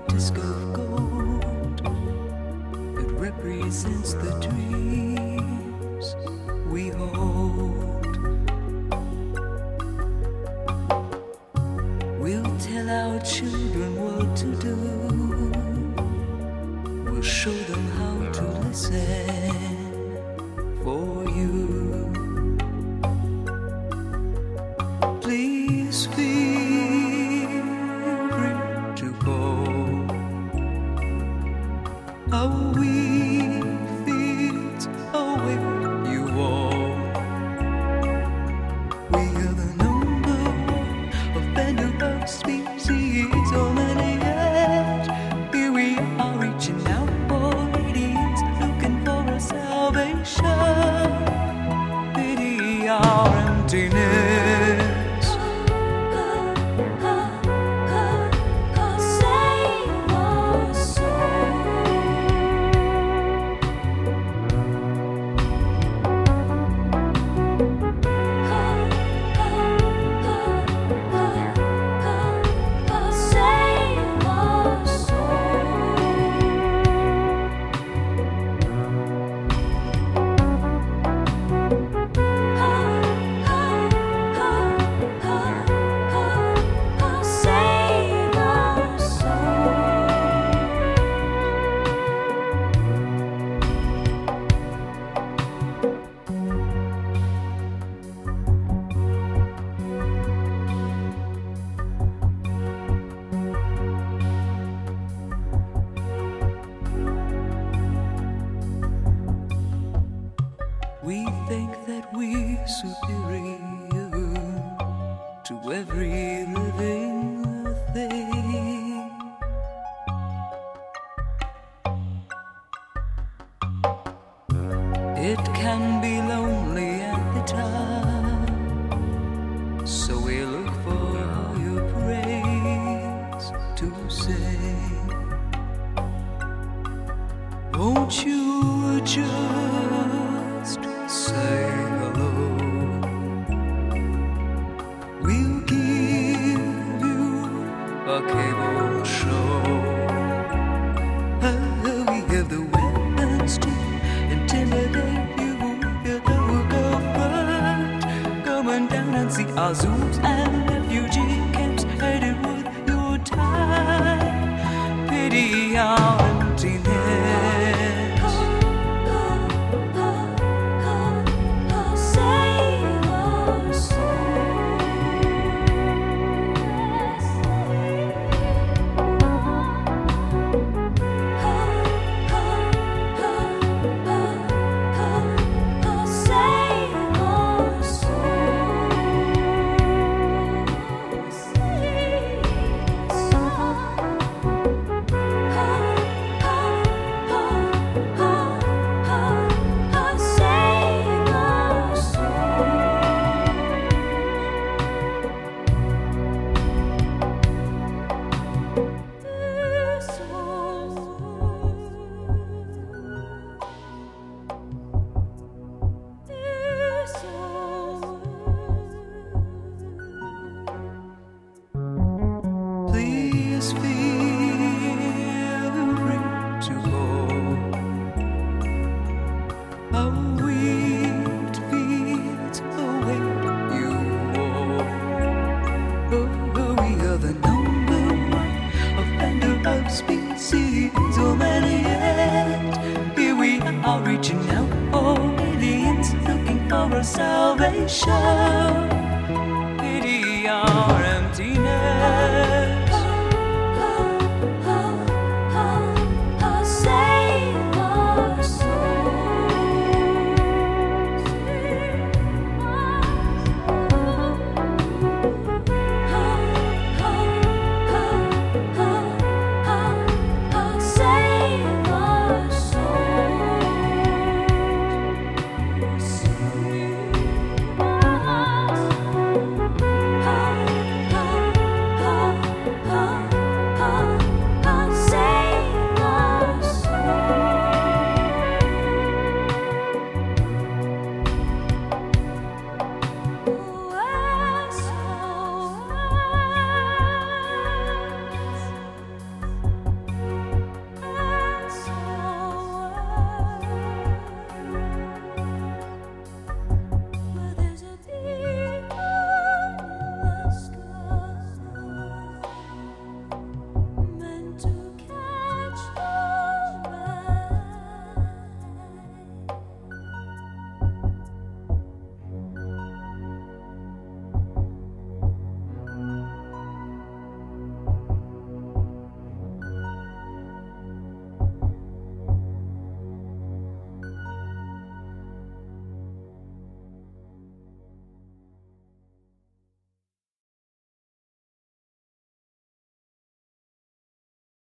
disc of gold. It represents the dreams we hold. We'll tell our children what to do. We'll show them how to listen for you. Please feel free to go. We fields away you walk. We are the number one offender of species. So many years, here we are reaching out for radiance, looking for a salvation. Pity our emptiness. We think that we're superior to every living thing. It can be lonely at the time, so we look for higher praise to sing. Won't you just say hello? We'll give you a cable show. We have the weapons to intimidate you. We'll go first. Come on down and see our zoos and refugee camps headed with your time. Pity our emptiness. Please feel free to go. A wheat fields await you all. We are the number one offender of species. So many years, here we are reaching out for aliens, looking for a salvation. Pity our emptiness.